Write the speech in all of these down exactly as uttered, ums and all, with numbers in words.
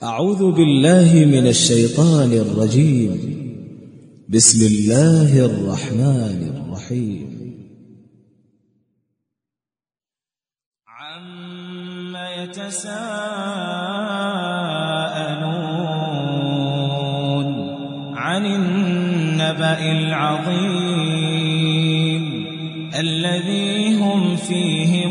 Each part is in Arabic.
أعوذ بالله من الشيطان الرجيم. بسم الله الرحمن الرحيم. عَمَّ يَتَسَاءَلُونَ عَنِ النَّبَإِ الْعَظِيمِ الَّذِي هُمْ فِيهِ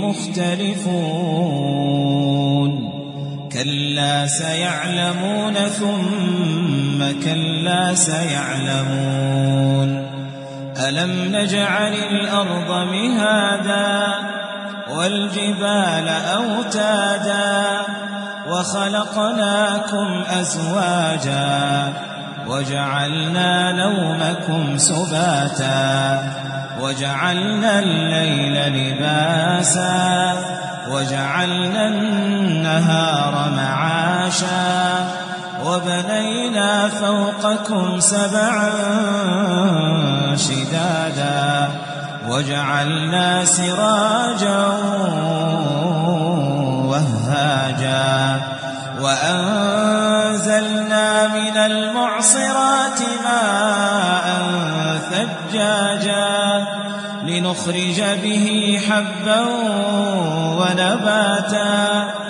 مُخْتَلِفُونَ كَلَّا سَيَعْلَمُونَ ثُمَّ كَلَّا سَيَعْلَمُونَ أَلَمْ نَجْعَلِ الْأَرْضَ مِهَادًا وَالْجِبَالَ أَوْتَادًا وَخَلَقْنَاكُمْ أَزْوَاجًا وَجَعَلْنَا نَوْمَكُمْ سُبَاتًا وَجَعَلْنَا اللَّيْلَ لِبَاسًا وَجَعَلْنَا النَّهَارَ مَعَاشًا وَبَنَيْنَا فَوْقَكُمْ سَبْعًا شِدَادًا وَجَعَلْنَا سِرَاجًا وَهَّاجًا وَأَنزَلْنَا مِنَ الْمُعْصِرَاتِ مَاءً ثَجَّاجًا لِنُخْرِجَ بِهِ حَبًّا وَنَبَاتًا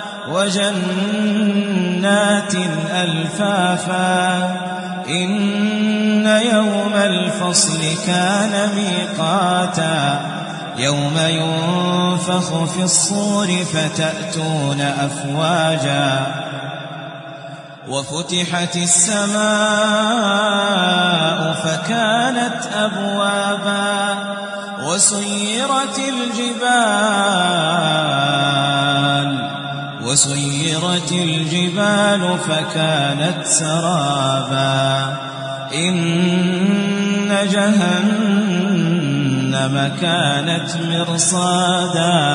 وَجَنَّاتٍ أَلْفَافًا إِنَّ يَوْمَ الْفَصْلِ كَانَ مِيقَاتًا يَوْمَ يُنفَخُ فِي الصُّورِ فَتَأْتُونَ أَفْوَاجًا وَفُتِحَتِ السَّمَاءُ فَكَانَتْ أَبْوَابًا وَسُيِّرَتِ الْجِبَالُ وَسُيِّرَتِ الْجِبَالُ فَكَانَتْ سَرَابًا إِنَّ جَهَنَّمَ كَانَتْ مِرْصَادًا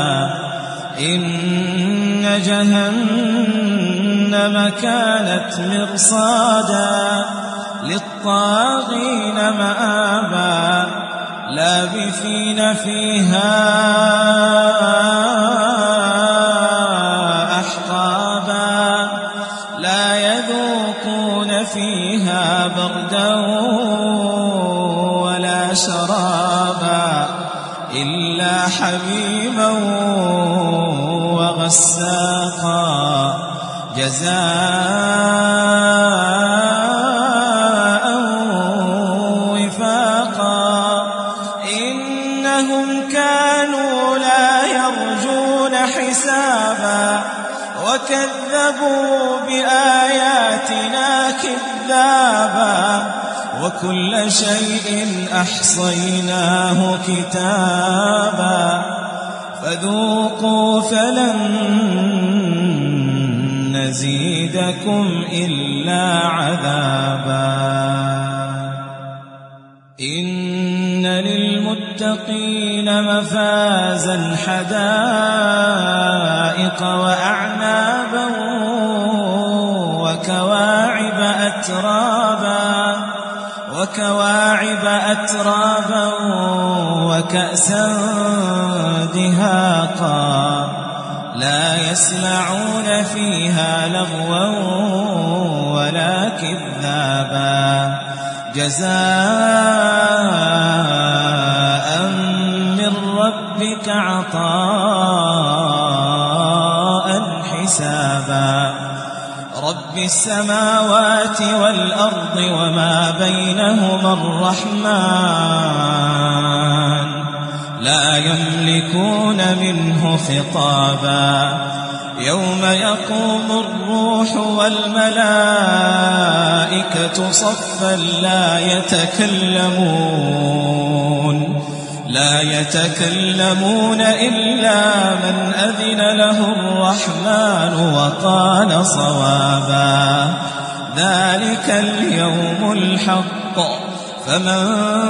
إِنَّ جَهَنَّمَ كَانَتْ مِرْصَادًا لِلطَّاغِينَ مَآبًا لَابِثِينَ فِيهَا أَحْقَابًا لَا يَذُوقُونَ فِيهَا بَرْدًا وَلَا شَرَابًا إِلَّا حَمِيمًا وَغَسَّاقًا جَزَاءً وِفَاقًا إِنَّهُمْ كَانُوا لَا يَرْجُونَ حِسَابًا وَكَذَّبُوا بِآيَاتِنَا كِذَّابًا وَكُلَّ شَيْءٍ أَحْصَيْنَاهُ كِتَابًا فَذُوقُوا فَلَن نَّزِيدَكُمْ إِلَّا عَذَابًا إِنَّ لِلْمُتَّقِينَ مَفَازًا حَدَائِقَ وَأَعْنَابًا وَكَوَاعِبَ أَتْرَابًا وَكَوَاعِبَ أَتْرَابًا وَكَأْسًا دِهَاقًا لَا يَسْمَعُونَ فِيهَا لَغْوًا وَلَا كِذَّابًا جَزَاءً مِّن رَّبِّكَ عَطَاءً حِسَابًا رَبِّ السَّمَاوَاتِ وَالْأَرْضِ وَمَا بَيْنَهُمَا الرَّحْمَٰنُ لَا يَمْلِكُونَ مِنْهُ خِطَابًا يَوْمَ يَقُومُ الرُّوحُ وَالْمَلَائِكَةُ صَفًّا لَّا يَتَكَلَّمُونَ لا يتكلمون إلا من أذن له الرحمن وقال صوابا ذلك اليوم الحق فمن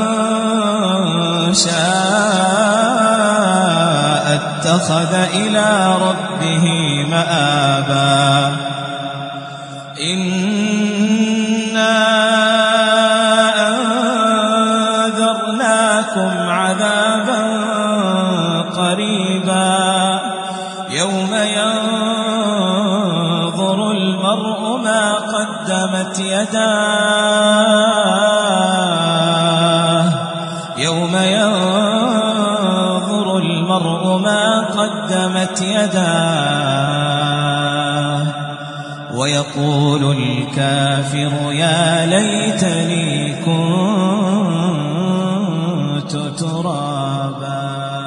شاء اتخذ إلى ربه مآبا إنا أنذرناكم عذابا قريبا يوم ينظر ينظر المرء ما قدمت يداه يوم ينظر المرء ما قدمت يداه ويقول الكافر يا ليتني كنت ترابا.